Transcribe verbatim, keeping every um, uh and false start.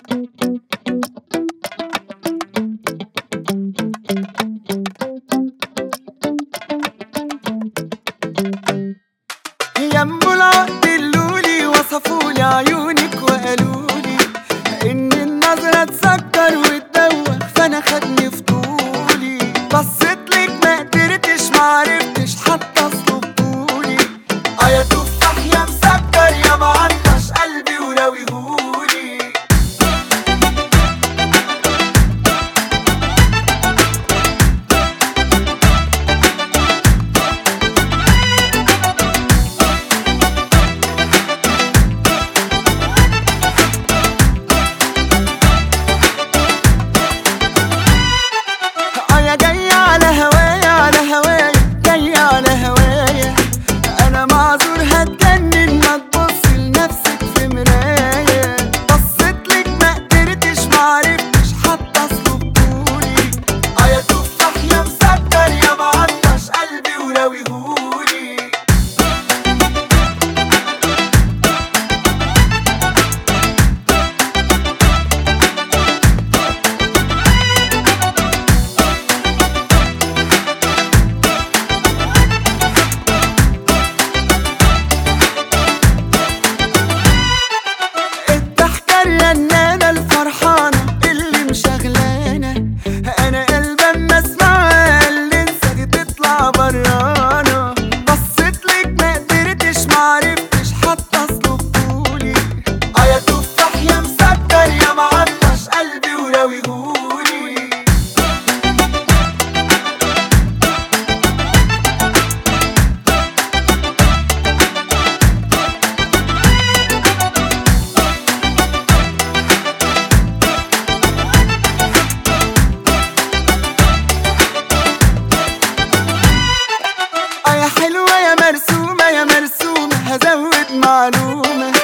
يمو العقد اللولي وصفولي عيونك وقالولي إن النظرة تسكر وتدوخ، فأنا خدني فضولي. بصيتلك مقدرتش معرفتش حتى أصلب طولي. آه يا تفاح يا مسكر يا معطش قلبي وراويهولي. الرنانة الفرحانة اللي مشغلانة، أنا قلبي أما أسمعها اللي انساك تطلع برانا. بصيتلك مقدرتش معرفتش حتى أصلب طولي. آه يا تفاح يا مسكر يا معطش قلبي وراويهولي. حلوة يا مرسومة يا مرسومة، هزود معلومة